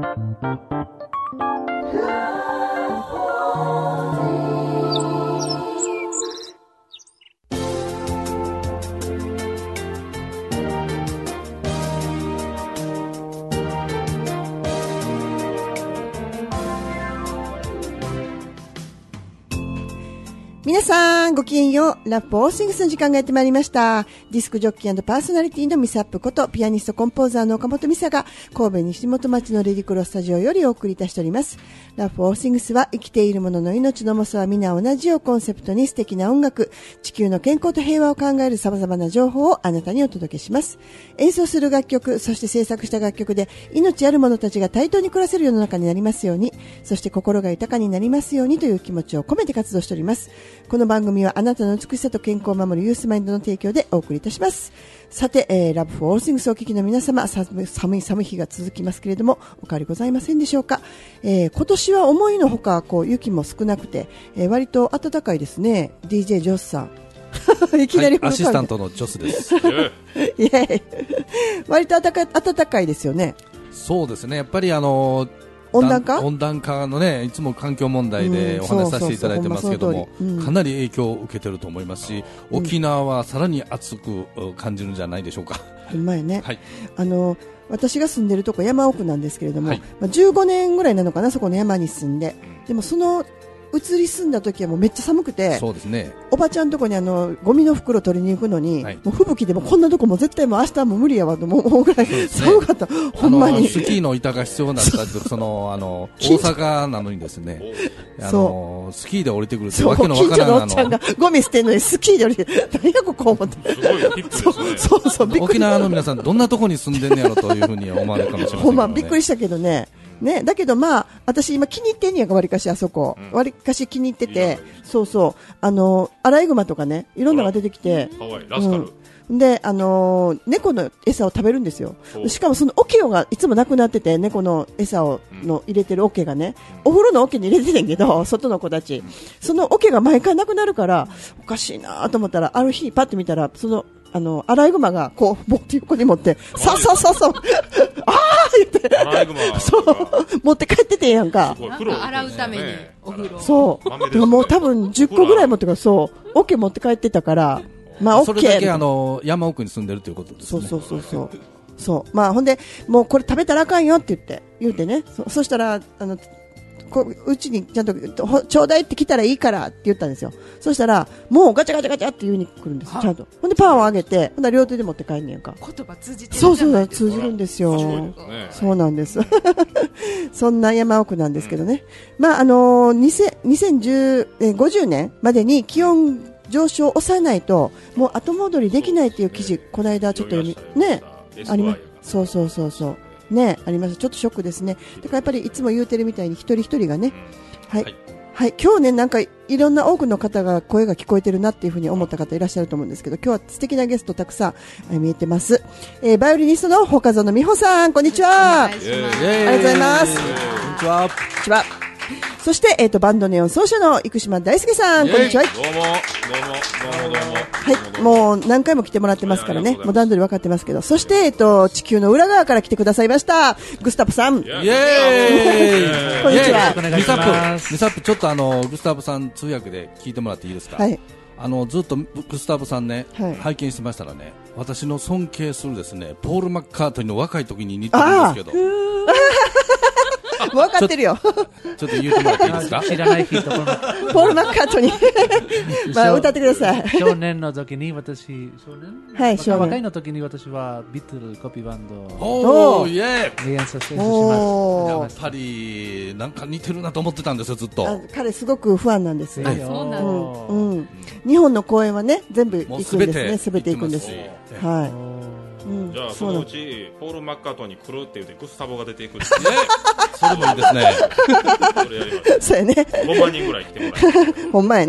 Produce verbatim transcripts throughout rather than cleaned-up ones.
皆さんごきげんよう。ラップオーシングスの時間がやってまいりました。ディスクジョッキー&パーソナリティのミサップことピアニストコンポーザーの岡本美沙が神戸西本町のレディクロスタジオよりお送りいたしております。ラップオーシングスは生きているものの命の重さは皆同じをコンセプトに素敵な音楽、地球の健康と平和を考える様々な情報をあなたにお届けします。演奏する楽曲、そして制作した楽曲で命ある者たちが対等に暮らせる世の中になりますように、そして心が豊かになりますようにという気持ちを込めて活動しております。この番組はあなたの美しさと健康を守るユースマインドの提供でお送りいたします。さて、えー、ラブフォーオールシングスをお聞きの皆様、寒い寒い寒い日が続きますけれどもお変わりございませんでしょうか。えー、今年は思いのほかこう雪も少なくて、えー、割と暖かいですね。 ディージェー ジョスさんいきなり、 はい、アシスタントのジョスですイエーイ割と暖かい、暖かいですよね。 そうですね、やっぱりあのー温暖化温暖化のね、いつも環境問題でお話しさせていただいてますけども、かなり影響を受けてると思いますし、うん、沖縄はさらに暑く感じるんじゃないでしょうか。 ほんまやね、 はい、 あの私が住んでるとこ山奥なんですけれども、 はい、 まあ、じゅうごねんぐらいなのかな、そこの山に住んで、でもその移り住んだ時はもうめっちゃ寒くて、 そうですね、 おばちゃんとこにあのゴミの袋取りに行くのに、はい、もう吹雪でもこんなとこも絶対もう明日も無理やわと思うぐらい寒かった、ね、ほんまにスキーの板が必要だったとそのあの大阪なのにですね、あのスキーで降りてくるってわけのわからん、 近所のおっちゃんがゴミ捨てるのにスキーで降りて何やここ思って、 すごいヒップですね。 そうそうそう、びっくり。 沖縄の皆さんどんなとこに住んでんねやろというふうに思われるかもしれませんけどね。 ほんまびっくりしたけどね。ね、だけどまあ私今気に入ってんねやんか、わりかしあそこ、わり、うん、かし気に入ってて、そうそう、あのアライグマとかね、いろんなのが出てきて、 かわいいラスカル、 うん、であのー、猫の餌を食べるんですよ。しかもそのオケオがいつもなくなってて、猫の餌をの入れてるオケがね、お風呂のオケに入れててんけど、外の子たち、そのオケが毎回なくなるからおかしいなと思ったら、ある日パッと見たらそのあのアライグマがこうボーティ横に持ってささささあー言ってアライグマそう持って帰っててんやんか。 なんか洗うためにお風呂、 そうでももう多分じゅっこぐらい持ってから、そうオケ持って帰ってたから、まあオッケー、 それだけあの山奥に住んでるということですね。 そうそうそうそうそうまあほんでもうこれ食べたらあかんよって言って言ってね、 そ, そしたらあのこうちにちゃんとちょうだいって来たらいいからって言ったんですよ。そしたらもうガチャガチャガチャって言うに来るんです、ちゃんと。ほんでパンをあげて、ほんで両手で持って帰んねんか。 言葉通じてるじゃないですか。 そうそう通じるんですよ。 ね、 そうなんですそんな山奥なんですけどね、うん、まああのにせんごじゅうねんまでに気温上昇を抑えないともう後戻りできないっていう記事、この間ちょっと読みねあります。そうそうそうそうね、あります。ちょっとショックですね。だからやっぱりいつも言うてるみたいに一人一人がね、はい、はいはい、今日ねなんかいろんな多くの方が声が聞こえてるなっていうふうに思った方いらっしゃると思うんですけど、今日は素敵なゲストたくさん見えてます。えー、バイオリニストの岡園美穂さん、こんにちは。 お願いします。 ありがとうございます。 こんにちは。 こんにちは。そして、えー、とバンドネオン奏者の生島大輔さん、こんにちは。 どうもどうもどうもどうも。 はい、もう何回も来てもらってますからね、もう段取り分かってますけど、そして、えー、と地球の裏側から来てくださいましたグスタブさん、イエーイこんにちは。 ミサップミサップちょっとあのグスタブさん通訳で聞いてもらっていいですか。 はい、 あのずっとグスタブさんね、はい、拝見してましたらね、私の尊敬するですねポール・マッカートニーの若い時に似てるんですけど分かってるよちょっと言ってもらっていいですか。 知らない人、ポール・マッカートニーまあ歌ってください。 少年の時に私、少年、 はい、少年若いの時に私はビートルコピーバンドおーイエーイ演奏してます。 やっぱりなんか似てるなと思ってたんですよずっと。 あ彼すごくファンなんですよ、 はい、そうなんです、 うんうん、日本の公演はね全部行くんですね、すべて行くんです。はい、うん、 じゃあそのうちポール・マッカートニー来るって言ってグスタボが出ていくってそれもいいですねそれやります。 そうやね、 ごまんにんぐらい来てもらえるほんまやね。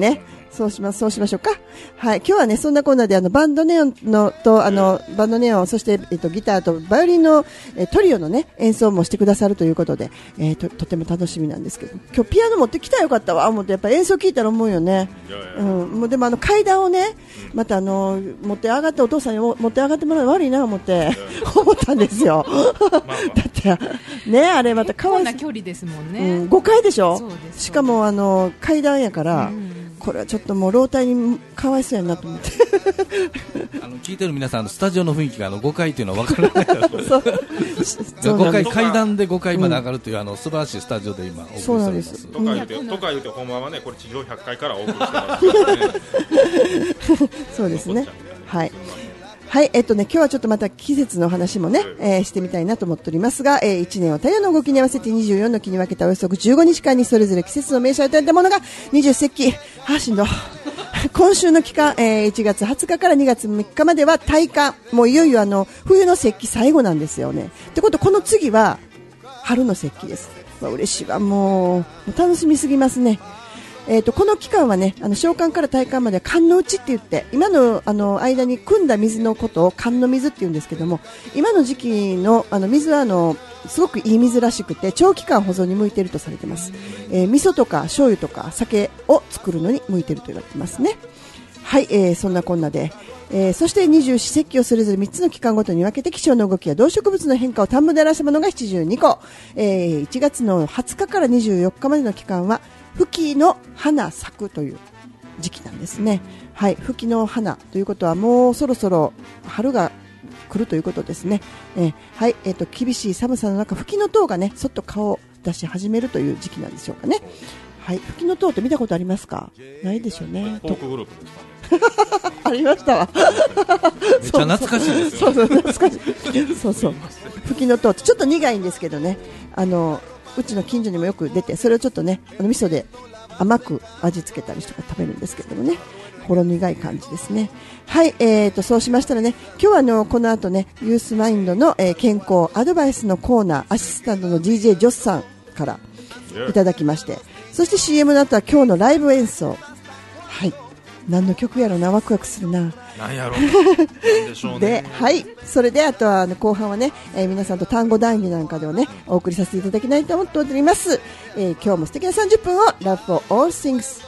そうします、そうしましょうか。はい、今日はね、そんなコーナーであのバンドネオンのとあのバンドネオン、そしてえっとギターとバイオリンのえトリオのね演奏もしてくださるということで、えー、ととても楽しみなんですけど、今日ピアノ持ってきたらよかったわ思ってやっぱ演奏聞いたら思うよね。 いやいやうん、もうでもあの階段をね、またあの持って上がってお父さんにも持って上がってもらうの悪いな思って思ったんですよ。だってねあれまたかわいそうこんな距離ですもんね。 うん、ごかいでしょ。 そうですしかもあの階段やから、 うん、 これはちょっともう老体にかわいそうやなと思ってあの聞いてる皆さん、スタジオの雰囲気があのごかいというのは分からないそうそうごかいなんです。 階段でごかいまで上がるという、あの素晴らしいスタジオで今お送りしております。 とか言うて、とか言うて、ほんまはね、これ地上ひゃっかいからお送りしてますからね。 そうですね。はい。はい、えっとね、今日はちょっとまた季節の話もね、えーしてみたいなと思っておりますが、えー、いちねんを太陽の動きに合わせてにじゅうよんの期に分けたおよそじゅうごにちかんにそれぞれ季節の名称を与えたものが二十節気。はあ、しんど。今週の期間、えー、いちがつはつかからにがつみっかまでは大寒。もういよいよあの、冬の節気最後なんですよね。ってこと、この次は春の節気です。まあ、嬉しいわ、もう、もう楽しみすぎますね。えー、とこの期間はね、あの小寒から大寒までは寒の内って言って、今のあの間に汲んだ水のことを寒の水って言うんですけども、今の時期のあの水はあのすごくいい水らしくて長期間保存に向いているとされています。えー、味噌とか醤油とか酒を作るのに向いていると言われていますね。はい、えー、そんなこんなで、えー、そして二十四節気をそれぞれみっつの期間ごとに分けて気象の動きや動植物の変化を単語で表したものがななじゅうにこ、えー、いちがつのはつかからにじゅうよっかまでの期間は吹きの花咲くという時期なんですね。はい、吹きの花ということはもうそろそろ春が来るということですね。えー、はい、えっと厳しい寒さの中、吹きの塔がねそっと顔を出し始めるという時期なんでしょうかね。はい、吹きの塔って見たことありますか？ないでしょうね。 フォークグループですかね。 ありましたわ。 めっちゃ懐かしいですよ。 そうそう懐かしい。そうそう。吹きの塔ってちょっと苦いんですけどね。あのうちの近所にもよく出て、それをちょっとねあの味噌で甘く味付けたりとか食べるんですけどもね、ほろ苦い感じですね。はい、えーとそうしましたらね、今日はあのこの後ねユースマインドの、えー、健康アドバイスのコーナー、アシスタントの ディージェー ジョスさんからいただきまして、そして シーエム の後は今日のライブ演奏。はい、何の曲やろな、ワクワクするな。 なんやろなんでしょうね。 で、はい、それであとは、ね、後半はね、えー、皆さんと単語談義なんかではねお送りさせていただきたいと思っております。えー、今日も素敵なさんじゅっぷんを Love for All Things。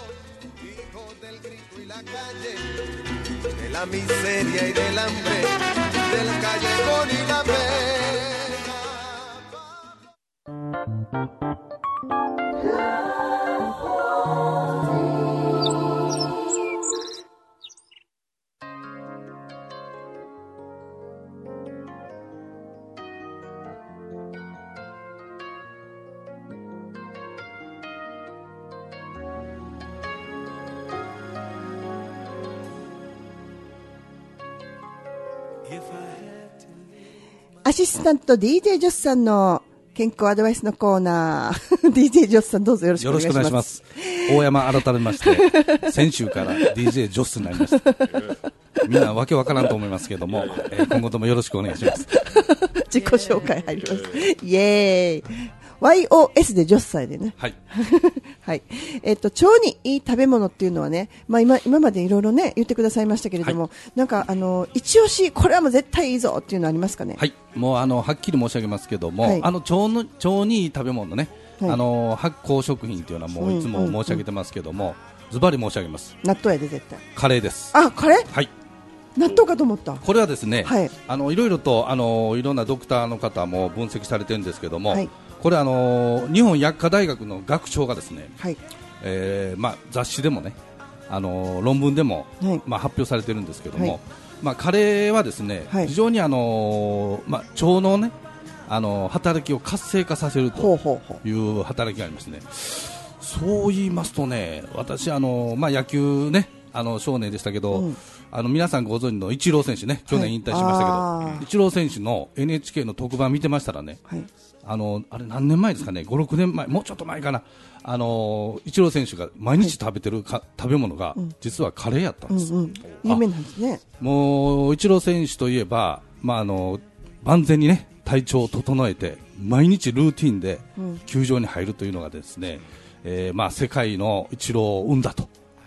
アシスタント ディージェー ジョスさんの健康アドバイスのコーナーディージェー ジョスさんどうぞよろしくお願いします。 よろしくお願いします。大山改めまして先週から ディージェー ジョスになりました。みんなわけわからんと思いますけども、えー、今後ともよろしくお願いします。 自己紹介入ります。イエーイ。ワイオーエス でじゅっさいでね。 はい。 はい。えっと、腸にいい食べ物っていうのはね、まあ今、今までいろいろね、言ってくださいましたけれども、はい、なんか、あの、一押し、これはもう絶対いいぞっていうのありますかね。 はい。もう、あの、はっきり申し上げますけども、はい、あの、腸の、腸にいい食べ物ね、はい、あの、発酵食品っていうのはもういつも申し上げてますけども、ズバリ申し上げます。 納豆やで、絶対。 カレーです。 あ、カレー？ はい。 納豆かと思った。 これはですね、 はい、 あのいろいろとあのいろんなドクターの方も分析されてるんですけども、はい、これあの日本薬科大学の学長がですね、はい、えーまあ、雑誌でもねあの論文でも、はい、まあ、発表されてるんですけども、はい、まあ、カレーはですね、はい、非常にあの、まあ、腸のねあの働きを活性化させるという働きがありますね。そう言いますとね、私あの、まあ、野球ねあの少年でしたけど、うん、あの皆さんご存知のイチロー選手ね、去年引退しましたけど、はい、イチロー選手の エヌエイチケー の特番見てましたらね、はい、あのあれ何年前ですかね、ご、ろくねんまえ、もうちょっと前かな、あのイチロー選手が毎日食べてるか、はい、食べ物が、うん、実はカレーやったんです、うんうん、 有名なんですね。 もうイチロー選手といえば、まあ、あの万全にね体調を整えて毎日ルーティンで球場に入るというのがですね、うん、えーまあ、世界のイチローを生んだと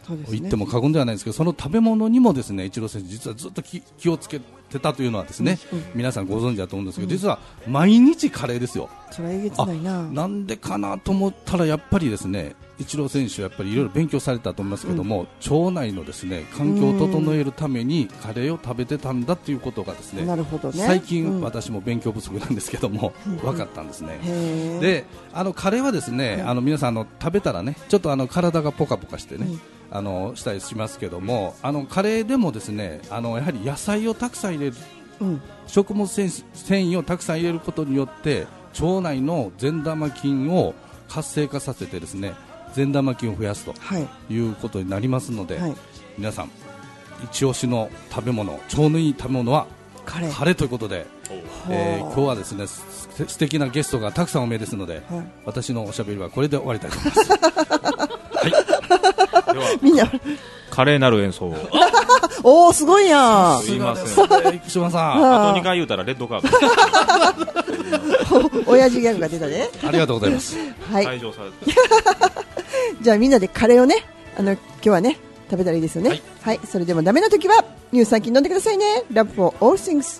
と言っても過言ではないんですけど、その食べ物にもですねイチロー選手実はずっと 気, 気をつけてたというのはですね、うんうん、皆さんご存知だと思うんですけど、うん、実は毎日カレーですよ。 それはえげつないな。 なんでかなと思ったらやっぱりですねイチロー選手はやっぱりいろいろ勉強されたと思いますけども、うん、腸内のですね環境を整えるためにカレーを食べてたんだということがですね、 なるほどね、 最近、うん、私も勉強不足なんですけども、うん、分かったんですね。であのカレーはですね、うん、あの皆さんあの食べたらねちょっとあの体がポカポカしてね、うん、あのしたりしますけども、あのカレーでもですねあのやはり野菜をたくさん入れる、うん、食物繊維をたくさん入れることによって腸内の善玉菌を活性化させてですね善玉菌を増やすということになりますので、はい、皆さん一押しの食べ物、腸のいい食べ物はカレー、カレーということで、えー、今日はですねす素敵なゲストがたくさんお見えですので、はい、私のおしゃべりはこれで終わりたいと思いますはい、 ではみんな華麗なる演奏をおーすごいやん。 すいません生島さんあとにかい言うたらレッドカード親父ギャグが出たね。 ありがとうございます、 はい、 退場されじゃあみんなでカレーをねあの今日はね食べたらいいですよね。はい、はい、それでもダメな時は乳酸菌飲んでくださいね。 Love for all things。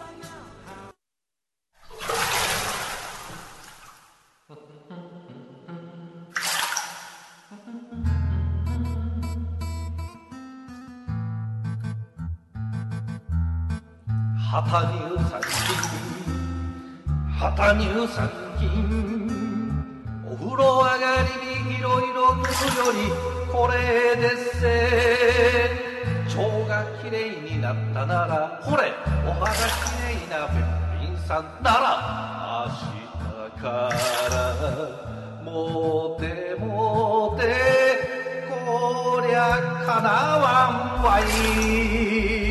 旗乳酸菌、旗乳酸菌、お風呂上がりにいろいろ塗るよりこれでっせ。腸がきれいになったならほれお肌きれいなべっぴんさんなら明日からもてもてこりゃかなわんわい。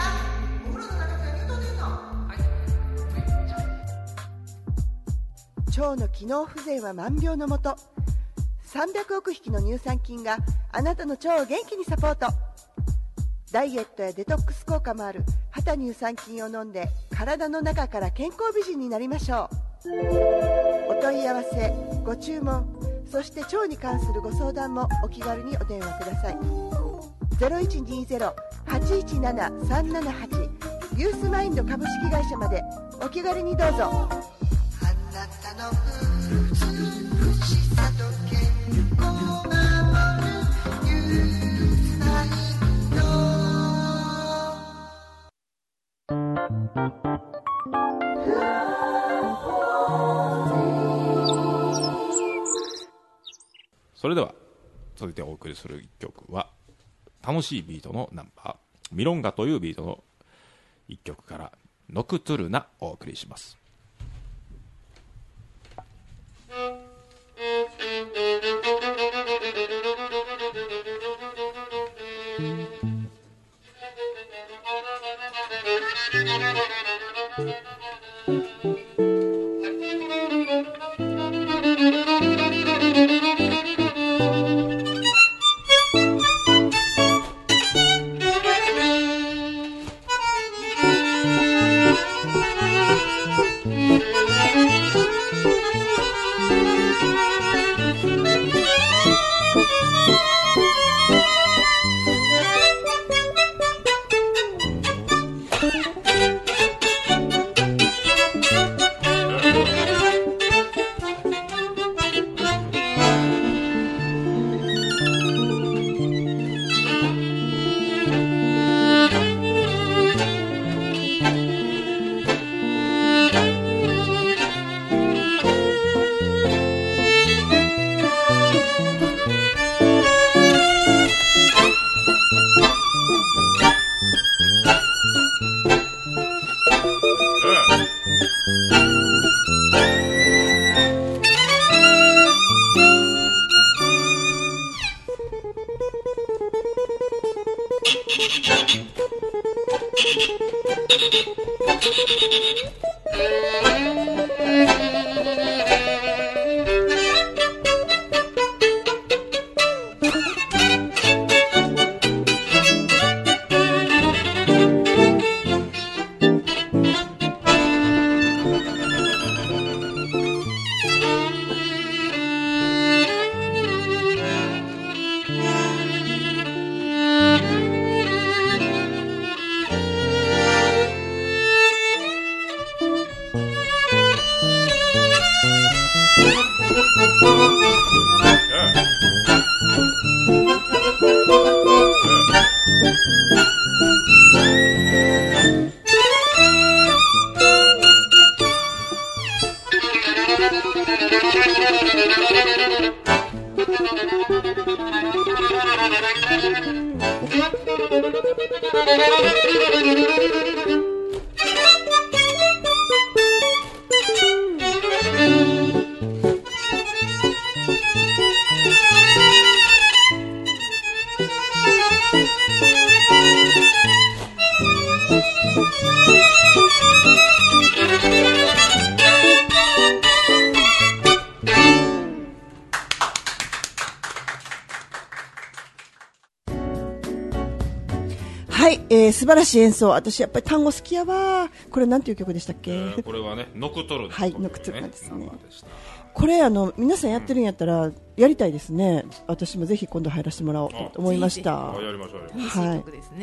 腸の機能不全は万病のもと。さんびゃくおく匹の乳酸菌があなたの腸を元気にサポート。ダイエットやデトックス効果もある旗乳酸菌を飲んで体の中から健康美人になりましょう。お問い合わせご注文そして腸に関するご相談もお気軽にお電話ください。 ゼロいちにゼロ はちいちなな さんななはち ユースマインド株式会社までお気軽にどうぞ。 それでは続いてお送りするいっきょくは楽しいビートのナンバーミロンガというビートのいっきょくからノクトゥルナお送りします。 はい、えー、素晴らしい演奏。私やっぱり単語好きやわ。これなんていう曲でしたっけ？えー、これはね、ノクトルナ、ね、 はい、ノクトルナですね。これあの皆さんやってるんやったらやりたいですね。私もぜひ今度入らせてもらおうと思いました。 やりましょう。 はい。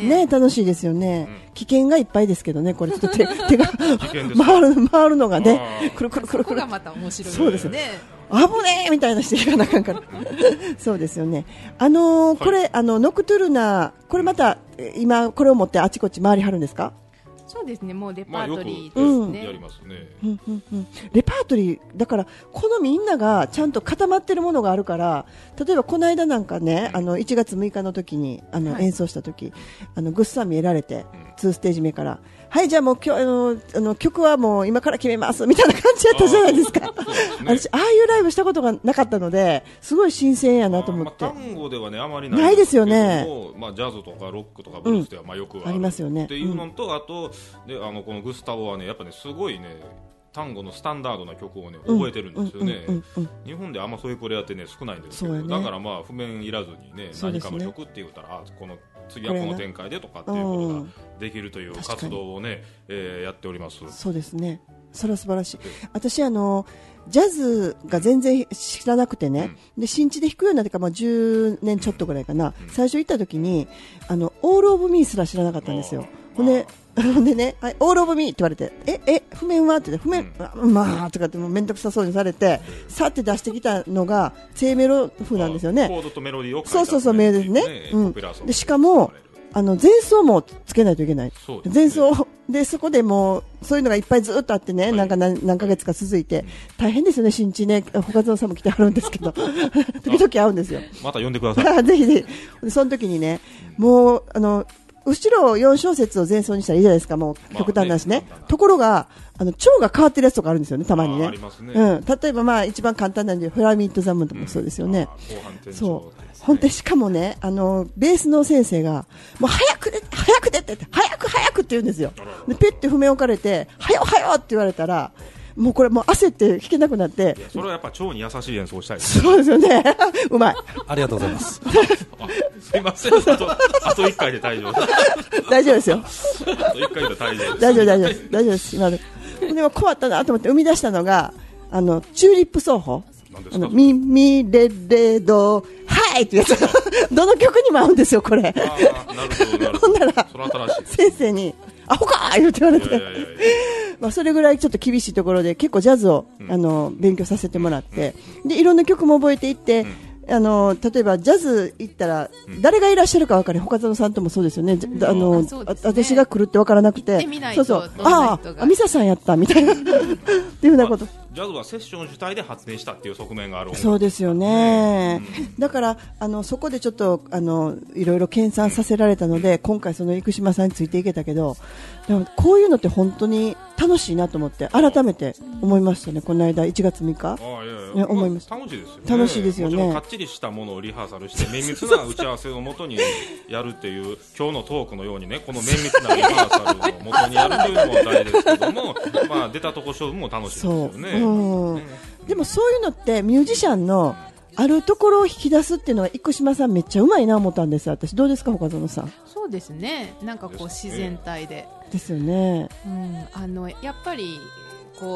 ね、楽しいですよね。うん、危険がいっぱいですけどね。これちょっと手手が回る回るのがね、くるくるくるくる。 そこがまた面白いですね。 そうですね。危ねえみたいなしていかなあかんからそうですよね。あのー、これ、はい、あのノクトゥルナ、これまた今これを持ってあちこち回りはるんですか？ そうですね、もうレパートリーですね。 やりますね。 うんうんうん、レパートリーだからこのみんながちゃんと固まってるものがあるから、例えばこの間なんかね、あのいちがつむいかの時にあの、はい、演奏した時、あのぐっさん見えられて、にステージ目から、はいじゃあもう今日あのあの曲はもう今から決めますみたいな感じやったじゃないですか。あ、ね、私ああいうライブしたことがなかったのですごい新鮮やなと思って。 まあ、単語ではねあまりないないですよね。 まあ、ジャズとかロックとかブルースではまあよくある、 うん、ありますよね。 っていうのと、うん、あとであのこのグスタボはねやっぱねすごいね単語のスタンダードな曲をね覚えてるんですよね。日本であんまそういうプレイヤーってね少ないんですけど、ね、だからまあ譜面いらずにね、何かの曲って言ったら、あこの次はこの展開でとかっていうことができるという活動をね、えー、やっております。 そうですね。それは素晴らしい。私あのジャズが全然知らなくてね、うん、で新地で弾くようになってから、まあ、じゅうねんちょっとぐらいかな、うん、最初行った時にあのオールオブミーすら知らなかったんですよ。ほんでほんでね、はい、オールオブミーって言われて、え、え、譜面はって言って、譜面、うん、まあとかってもうめんどくさそうにされて、さって出してきたのが C メロ風なんですよね。 コードとメロディーを書いた、 そうそうそう、メロディーですね。うん、でしかもあの前奏もつけないといけない。ね、前奏でそこでもうそういうのがいっぱいずっとあってね、はい、なんか 何, 何ヶ月か続いて、うん、大変ですよね。新地ね、他のさんも来てはるんですけど時々会うんですよ。 また呼んでくださいぜひぜひ。その時にね、もうあの後ろよん小節を前奏にしたらいいじゃないですか。もう極端なしね、まあ、ねところがあの調が変わってるやつとかあるんですよね、たまにね。ありますね。うん、例えばまあ一番簡単なんでフラミットザムともそうですよね。うん、そうほんでしかもね、あのベースの先生がもう早く出て早く出てって早く早くって言うんですよ。でペッて譜面置かれて早よ早よって言われたらもうこれもう焦って弾けなくなって。 それはやっぱ腸に優しい演奏をしたいです、 ね、そうですよねうまい。 ありがとうございますすいません。あとあといっかいで大丈夫大丈夫ですよ。 あといっかいで大丈夫です。 大丈夫大丈夫大丈夫です。今ででも困ったなと思って生み出したのがあのチューリップ奏法。あのミミレレドはいってやつどの曲にも合うんですよこれ。あなるほどなるほど。ほんなら先生にアホかー言って言われて、まあそれぐらいちょっと厳しいところで結構ジャズを、うん、あの勉強させてもらって、うん、でいろんな曲も覚えていって、うん、あの例えばジャズ行ったら、うん、誰がいらっしゃるか分かる。他園さんともそうですよね。うん、あの、ね、私が来るって分からなくて、そうそう、ああミサさんやったみたいなっていうようなこと。 ジャズはセッション主体で発明したっていう側面がある。 そうですよね、うん、だからあのそこでちょっとあのいろいろ研鑽させられたので、今回その生島さんについていけたけど、でもこういうのって本当に楽しいなと思って改めて思いましたね。この間いちがつむいか、あいやいや、ね、思います。 楽しいですよね。 楽しいですよね。 もちろんかっちりしたものをリハーサルして綿密な打ち合わせをもとにやるっていう今日のトークのようにね、この綿密なリハーサルをもとにやるというのも大事ですけどもまあ出たとこ勝負も楽しいですよね。そう、うん、 でもそういうのってミュージシャンのあるところを引き出すっていうのは生島さんめっちゃうまいな思ったんです。私どうですか他園さん。 そうですね、なんかこう自然体でですよね、 うん、あのやっぱりこう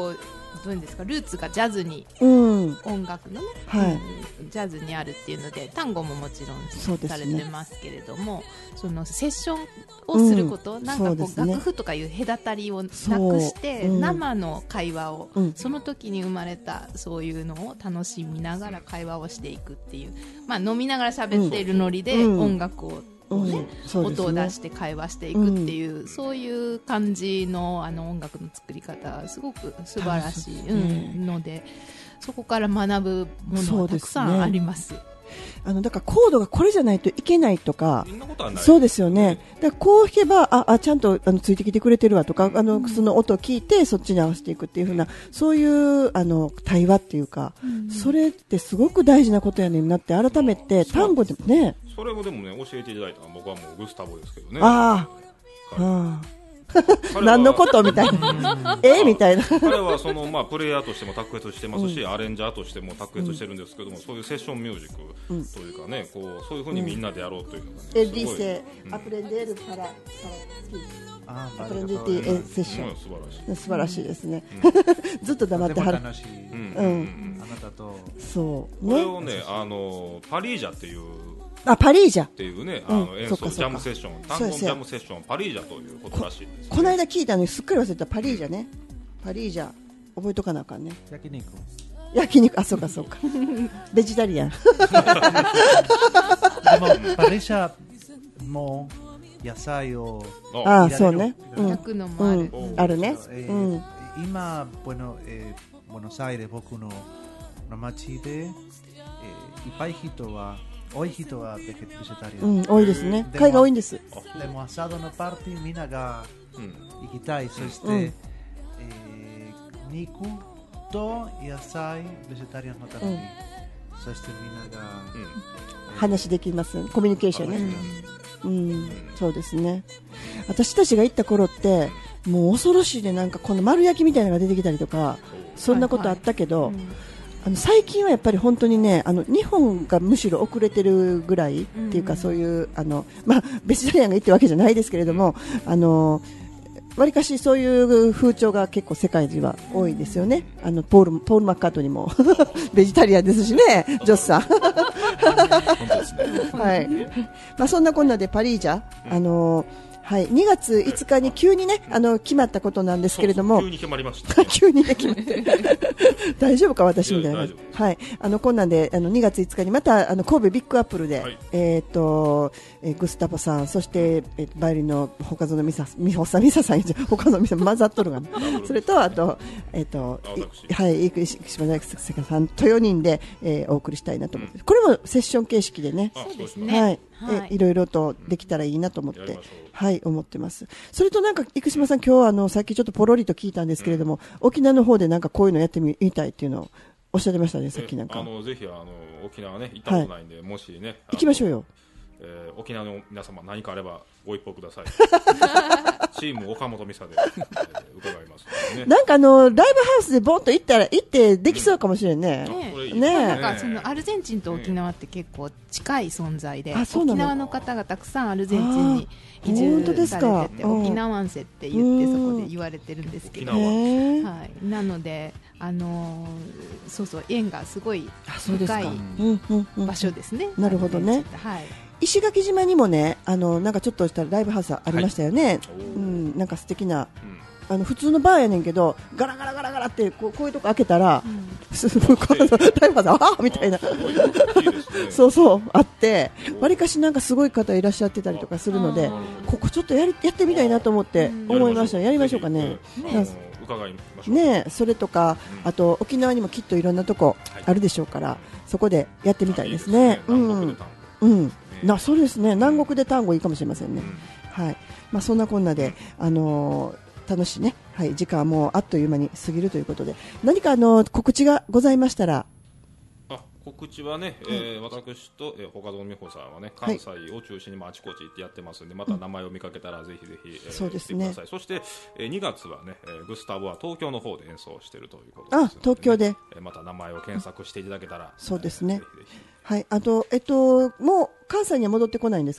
どういうんですか、ルーツがジャズに、 うん、 音楽のね、 はいうん、ジャズにあるっていうので、単語ももちろんされてますけれども、そのセッションをすること、うん、なんかこう、ね、楽譜とかいう隔たりをなくして、うん、生の会話を、うん、その時に生まれたそういうのを楽しみながら会話をしていくっていう、まあ、飲みながら喋っているノリで音楽を、うんねうん、音を出して会話していくっていう、うん、そういう感じ の, あの音楽の作り方すごく素晴らしい、ねうん、ので、そこから学ぶものはたくさんあります。 あのだからコードがこれじゃないといけないとか、そうですよね。だからこう弾けば あ, あちゃんとあのついてきてくれてるわとか、あのその音を聞いてそっちに合わせていくっていう風な、そういうあの対話っていうか、うん、それってすごく大事なことやねんなって改めて単語でもね。 それをでもね教えていただいたのは僕はもうグスタボですけどね。 ああ、はあ何のことみたいなえみたいな彼はその、まあ、プレイヤーとしても卓越してますし、うん、アレンジャーとしても卓越してるんですけども、うん、そういうセッションミュージックというかね、うん、こうそういう風にみんなでやろうというのがね、 エルディセアプレンデールパラアプレンディティセッション、うん、素晴らしい素晴らしいですね、うん、ずっと黙ってはる、 楽しい、うんうん、 あなたとそうね、これをねあのパリージャっていうあパリージャっていうね、あの演奏、うん、ジャムセッション、単語ジャムセッション、パリージャということらしいです、ね、 こ, この間聞いたのにすっかり忘れた。パリージャね、パリージャ覚えとかなあかんね。 焼肉焼肉、あ、そうかそうかベジタリアンでもパリージャも野菜をああそうね、 焼くのもある、 うん、あるね、 えーうん、今、buenoえー、ブエノスアイレス僕の街で、えー、いっぱい人は多い人はベジタリアン、 うん、多いですね。海が多いんです。 でもアサドのパーティーみんなが行きたい、うん、そして、うんえー、肉と野菜ベジタリアンのために、うん、そしてみんなが、うんえー、話できます。コミュニケーションね、うんうん、そうですね。私たちが行った頃ってもう恐ろしいで、なんかこの丸焼きみたいなのが出てきたりとかそんなことあったけど、はいはいうんあの最近はやっぱり本当にね、あの日本がむしろ遅れてるぐらいっていうか、そういうあの、まあ、ベジタリアンがいいってわけじゃないですけれども、あのわりかしそういう風潮が結構世界中は多いですよね。あのポール、ポールマッカートニーもベジタリアンですしね、ジョスさんはい、まあ、そんなこんなでパリージャ、あのはい、にがついつかに急にねあの決まったことなんですけれども、 そうそう急に決まりました急にね決まって大丈夫か私みたいな、はい、あのこんなんであのにがついつかにまたあの神戸ビッグアップルで、はいえーとえー、グスタボさん、そして、えー、バイオリンの他園美沙美穂さん美沙さん他の美沙混ざっとるが、ね、それとあとえっ、ー、とはい生島大輔さんとよにんで、えー、お送りしたいなと思って、うん、これもセッション形式でね、 そうですね、 はいはい、いろいろとできたらいいなと思って、はい思ってます。それとなんか生島さん、今日あのさっきちょっとポロリと聞いたんですけれども、うん、沖縄の方でなんかこういうのやってみたいっていうのをおっしゃってましたね、さっきなんか。 あのぜひあの沖縄ね行ったことないんで、はい、もしね行きましょうよ。 えー、沖縄の皆様何かあればご一報くださいチーム岡本美沙で、えー、伺います、ね、 なんかあのライブハウスでボンと行ったら行ってできそうかもしれんね、 うん、ねえ、なんかそのアルゼンチンと沖縄って結構近い存在で、うん、沖縄の方がたくさんアルゼンチンに移住されてて、沖縄ワンセって言ってそこで言われてるんですけど、はい、なのであのー、そうそう縁がすごい深い場所ですね。 なるほどね、はい、石垣島にもねあのなんかちょっとしたライブハウスありましたよね、はいうん、なんか素敵な、うん、あの普通のバーやねんけどガラガラガラガラってこう、こういうとこ開けたら、うん、すごいライブハウスあーみたいなそうそうあってわりかしなんかすごい方いらっしゃってたりとかするので、ここちょっとやりやってみたいなと思って思いました。やりましょうかね。 伺いましょうね、それとか、うん、あと沖縄にもきっといろんなとこあるでしょうから、はい、そこでやってみたいですね。うん、うん、なそうですね。南国で単語いいかもしれませんね。うん、はい。まあそんなこんなで、あのー、楽しいね。はい。時間はもうあっという間に過ぎるということで、何かあのー、告知がございましたら。 告知はね、うんえー、私と、えー、岡園美穂さんはね関西を中心にあちこち行ってやってますんで、また名前を見かけたらぜひぜひ、えー、そうですね、来てください。そして、えー、にがつはね、えー、グスタボは東京の方で演奏しているということですので、ね、 あ東京で、 えー、また名前を検索していただけたら、うん、 そうですね、えー、ぜひぜひはい。あと、えっと、もう関西には戻ってこないんですか？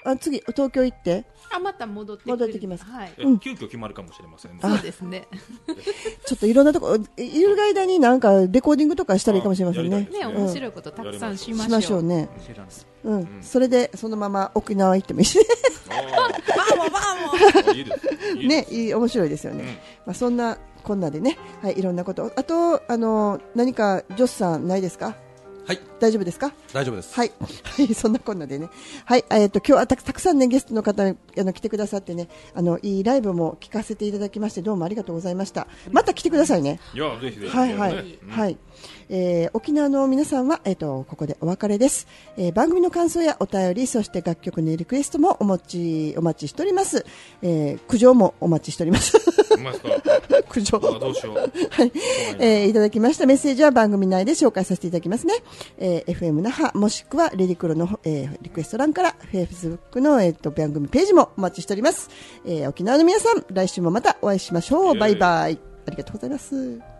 あ次東京行ってあまた戻ってくる戻ってきます。 はい。 うん、急遽決まるかもしれませんね。 そうですね。 ちょっといろんなとこいる間になんかレコーディングとかしたらいいかもしれませんね。 ね、面白いことたくさんしましょう。 しましょうね。うん、うん、それでそのまま沖縄行ってもいいしね。 バーモバーモ。 いいですね、いい面白いですよね。うん、まあそんなこんなでね、はい、いろんなことあとあの何かジョスさんないですか？ はい、 大丈夫ですか？ 大丈夫です。 はい、はい、そんなこんなでね、はい、えっ、ー、と今日はたくさんねゲストの方あの来てくださってね、あのいいライブも聞かせていただきましてどうもありがとうございました。また来てくださいね。 いやぜひぜひ。 はいはい、ね、はい。えー、沖縄の皆さんは、えー、とここでお別れです、えー、番組の感想やお便りそして楽曲のリクエストもお待ちお待ちしております、えー、苦情もお待ちしております苦情どうしよう、 はいえー、いただきましたメッセージは番組内で紹介させていただきますね、えー、エフエム 那覇もしくはレディクロの、えー、リクエスト欄からフェイスブックの、えー、と番組ページもお待ちしております、えー、沖縄の皆さん来週もまたお会いしましょう。バイバイ。ありがとうございます。